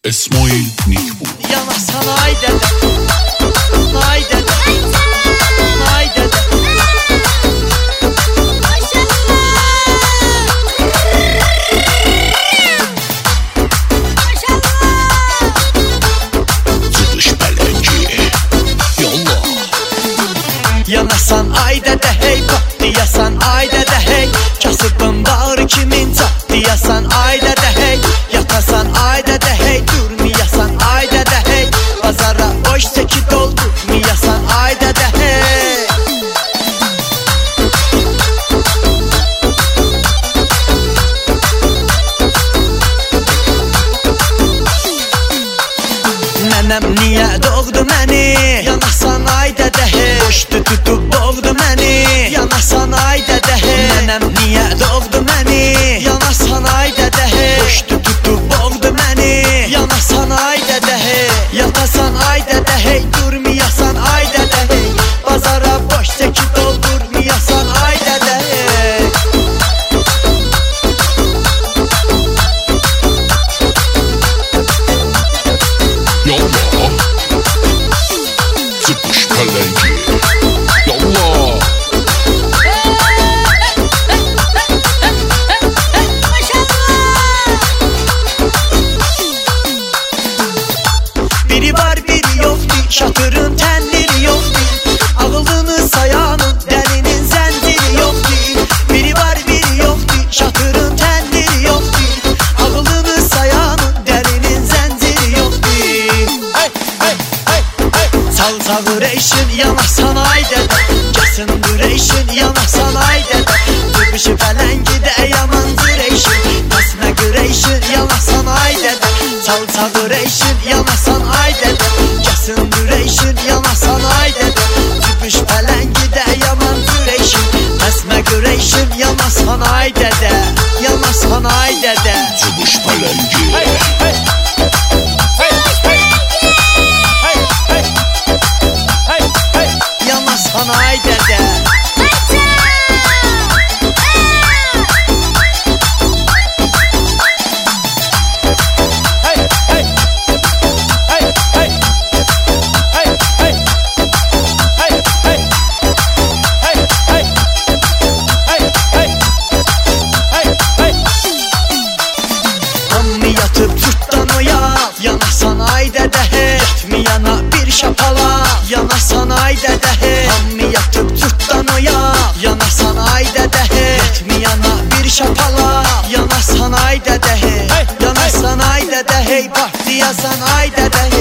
اسماعیل نیکبو Yanasan ay dede, ay dede, ay dede. Zıdış Pəlengi Yallah. Yanasan ay dede hey, bak diyasan ay dede hey. Kasıbın bağrı kimin çat diyasan ay dede hey. Yatasan ay dede hey, durmayasan ay dede hey. Pazara boş seki doldurmayasan ay dede hey. Nənəm niyə doğdu məni? Yanasan ay dede hey. Boşdu tutub boğdu məni. Yanasan ay dede hey. Nənəm niyə doğdu məni? Yanasan ay dede hey. Boşdu tutub boğdu məni. Yanasan ay dede hey. Yatasan ay dede hey. Durmayasan ay dede hey. Bazara boş seki doldurmayasan ay dede hey. Yallah. Zıdış Pəlengi Yallah. Biri var biri yoktu, şatırın tendiri yoktu. Ağıldığını sayanın delinin zənciri yoktu. Biri var biri yoktu, şatırın tendiri yoktu. Ağıldığını sayanın delinin zənciri yoktu. Hey hey hey hey. Salsa güreşin yanasan ay dede. Kesin güreşin yanasan ay dede. Tıbışı Pəlengi de yaman güreşin. Kasma güreşin yanasan ay dede. Salsa güreşin yanasan ay dede. Kesin güreşin yanasan ay dede. Tıbış Pəlengi de yaman güreşin. Kasma güreşin yanasan ay dede. Yanasan ay dede. Zıdış Pəlengi Hey hey. Hey hey. Hey hey. Hey hey. Yanasan ay dede. Hey hey. Hey hey. Hey hey. Hey hey. Hey hey. Hey hey. Hey hey. Hammi yatıp sırttan oya. Yanasan ay dede hey. Yatmayana bir şapala. Yanasan ay dede hey. Hammi yatıp sırttan oya. Yanasan ay dede hey. Yatmayana bir şapala. Yanasan ay dede hey. Yanasan ay dede hey. Partiyasan ay dede hey.